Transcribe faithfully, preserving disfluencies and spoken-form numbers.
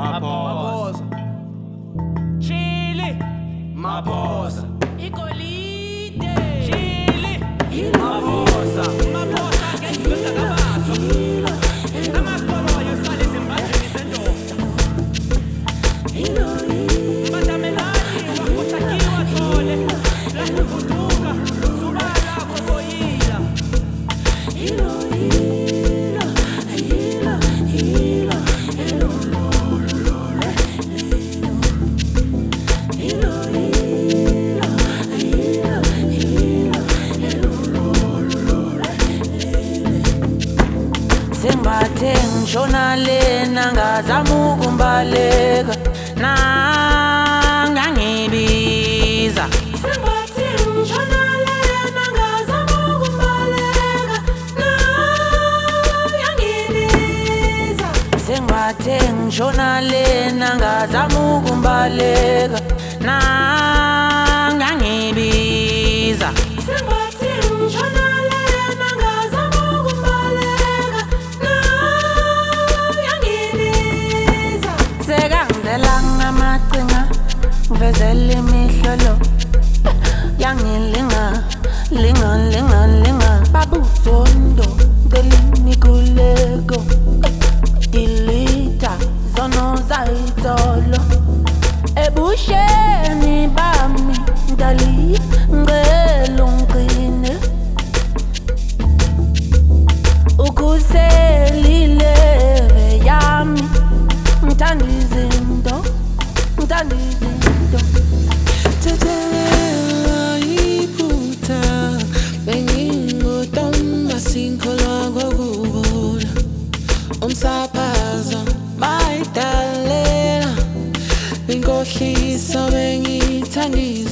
Maphosa Chili Maphosa Ikolide Chili Maphosa Maphosa ngeke kabazo Amakolo yosale zimbajeni sendoda Matamelani wakosakiwa tole La kufutuka Subala kokoyila Sengibathe ngishona lena ngazama ukumbaleka nangangibiza Sengibathe ngishona lena ngazama ukumbaleka nangangibiza Sengibathe ngishona lena ngazama ukumbaleka nangangibiza Sengibathe ngishona lena ngazama ukumbaleka nangangibiza Sekangizela ngamacinga ngivezela imihlolo yangilinga linga linga linga babuzondo ngicela imikhuleko dilita zono zayitolo ebusheni bami ndali ngicela ungqine ukuselile yami ngithanda izinto ngithanda izinto Tetelela iphutha bengingodoma sinkholwa kokubona umsaphazo mayidalela inkohliso bengithanda